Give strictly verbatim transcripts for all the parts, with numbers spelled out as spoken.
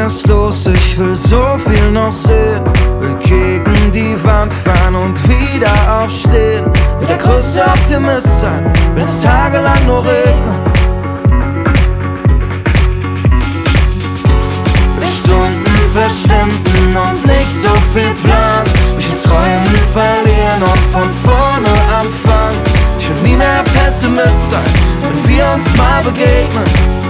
erst los, ich will so viel noch sehen. Will gegen die Wand fahren und wieder aufstehen. Will der größte Optimist sein, will es tagelang nur regnet. Will Stunden verschwinden und nicht so viel planen. Mich in Träumen verlieren und von vorne anfangen. Ich will nie mehr Pessimist sein, wenn wir uns mal begegnen.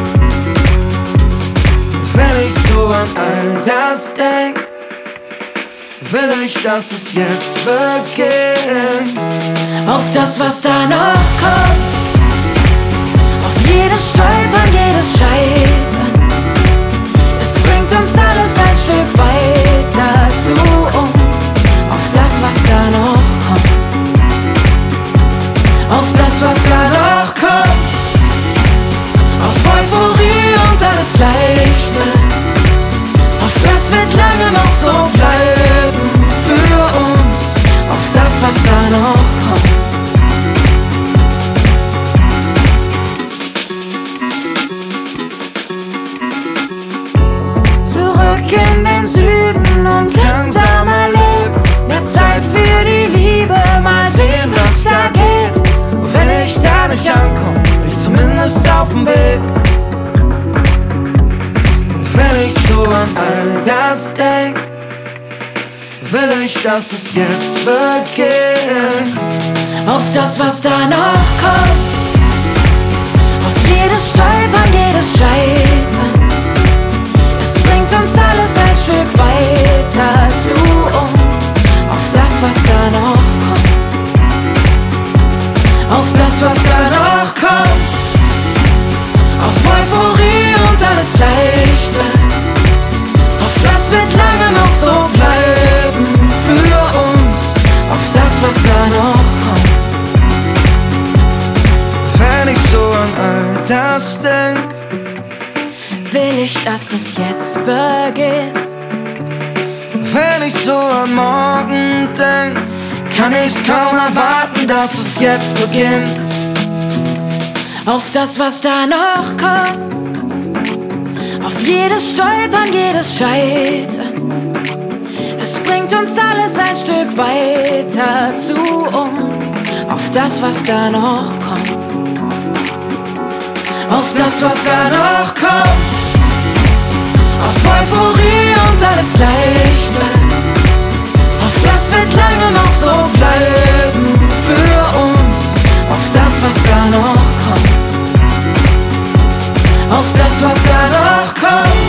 Wenn ich so an all das denk, will ich, dass es jetzt beginnt. Auf das, was da noch kommt, auf jedes Stolpern, jedes Scheitern. Es bringt uns alles ein Stück weiter zu uns. Auf das, was da noch kommt, auf das, was da noch kommt, auf Euphorie und alles Leichte. Auf das wird lange noch so bleiben für uns. Auf das, was da noch kommt. Zurück in den Süden und langsam erleben. Mehr Zeit für die Liebe, mal sehen, was da geht. Und wenn ich da nicht ankomme, bin ich zumindest auf dem Weg. Wenn ich so an all das denk, will ich, dass es jetzt beginnt. Auf das, was da noch kommt, auf jedes Stolpern, jedes Scheitern. Es bringt uns alles ein Stück weiter zu uns. Auf das, was da noch kommt, auf das, was da noch kommt, auf Euphorie und alles Leichte. Auf das wird lange noch so bleiben für uns. Auf das, was da noch kommt. Wenn ich so an all das denk, will ich, dass es jetzt beginnt. wenn ich so an morgen denk, kann ich's kaum erwarten, dass es jetzt beginnt. Auf das, was da noch kommt, auf jedes Stolpern, jedes Scheitern. Es bringt uns alles ein Stück weiter zu uns. Auf das, was da noch kommt, auf das, was da noch kommt, auf Euphorie und alles Leichte. Auf das wird lange noch so bleiben für uns. Auf das, was da noch kommt, auf das, was da noch kommt.